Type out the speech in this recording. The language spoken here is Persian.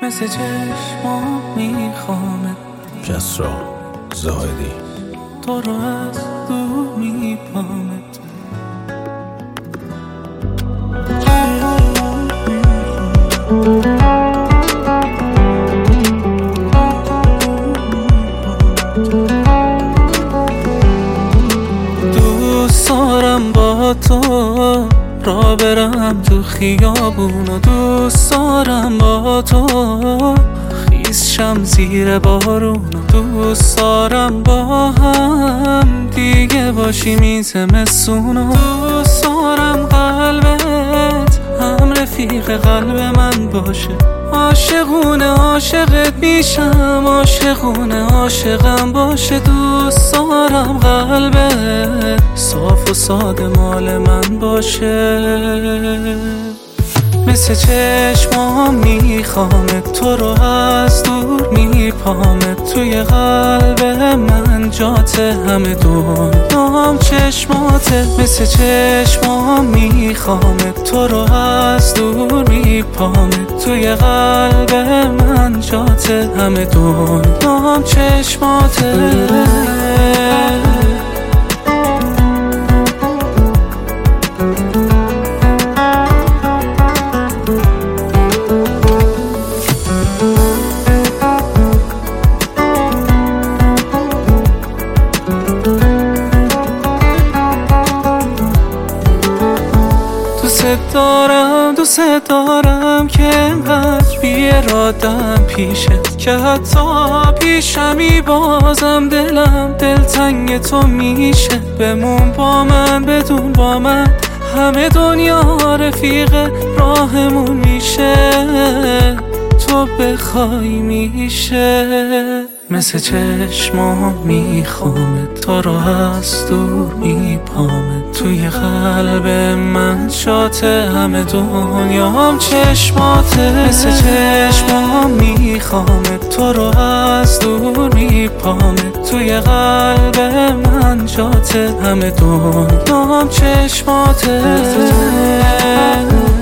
مثل چشمام میخوامت. کسرا زاهدی تو رو از دور میپامت. دوست دارم با تو را برم تو خیابون و دوست دارم با تو خیس شم زیر بارون و دوست دارم با هم دیگه باشیم این زمستون و دوست دارم قلبت هم رفیق قلب من باشه. عاشقونه عاشقت میشم، عاشقونه عاشقم باشه. دوست دارم قلبت صاف و ساده مال من باشه. مثل چشمام میخوامت، تو رو از دور میپامت. توی قلب من جاته همه دنیام چشماته. مثل چشمام میخوامت، تو رو از دور میپامت. توی قلب من جاته همه دنیام چشماته. دوست دارم که انقدر بی‌اراده‌ام پیشت که حتی پیشمی بازم دلم دلتنگ تو میشه. بمون با من بدون با من همه دنیا رفیق راهمون میشه. تو بخوای میشه. مثل چشمام میخوامت، تو رو از دور میپامت. توی قلب من شاته همه دنیام چشماته. مثل چشمام میخوامت، تو رو از دور میپامت. توی قلب من جاته همه دنیام چشماته.